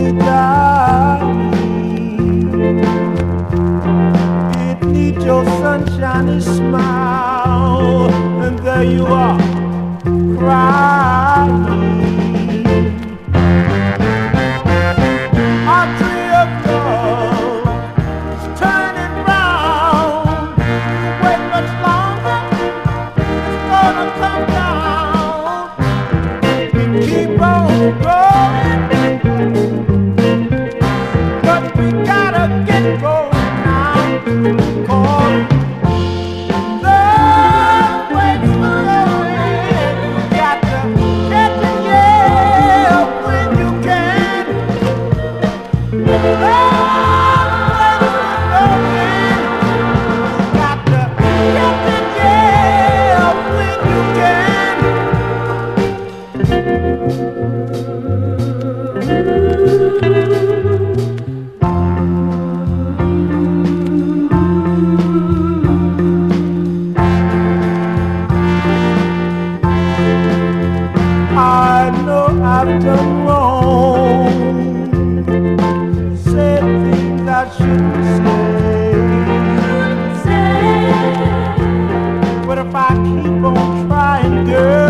It needs your sunshiny smile, and there you are, crying. Our tree of love is turning round. Wait much longer, it's gonna come down. Keep on going, but we gotta get going now. 'Cause love waits for the wind. You got to catch it, yeah, when you can. Love waits for the wind. You got to catch it, yeah, when you can. I know I've done wrong, said things I shouldn't say. But if I keep on trying, girl,